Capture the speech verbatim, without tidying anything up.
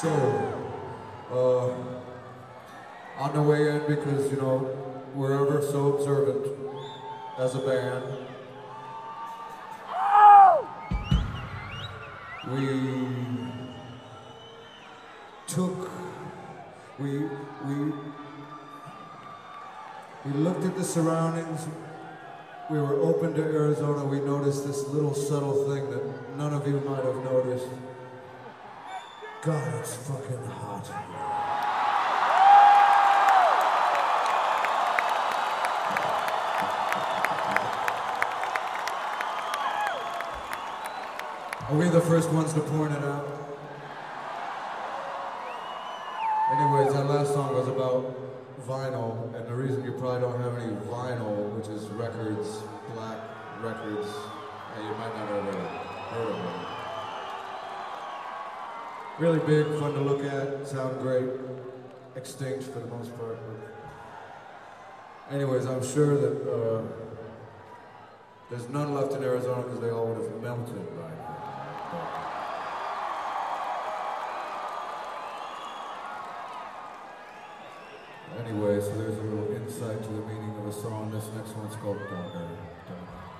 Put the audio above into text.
So, uh, on the way in, because, you know, we're ever so observant as a band, we took, we, we, we looked at the surroundings. We were open to Arizona. We noticed this little subtle thing that none of you might have noticed. God, it's fucking hot. Are we the first ones to point it out? Anyways, that last song was about vinyl, and the reason you probably don't have any vinyl, which is records, black records, and you might not have ever heard of them. Really big, fun to look at, sound great, extinct for the most part. Anyways, I'm sure that uh, there's none left in Arizona because they all would have melted by now. Anyway, so there's a little insight to the meaning of a song. This next one's called Dogger. Dogger.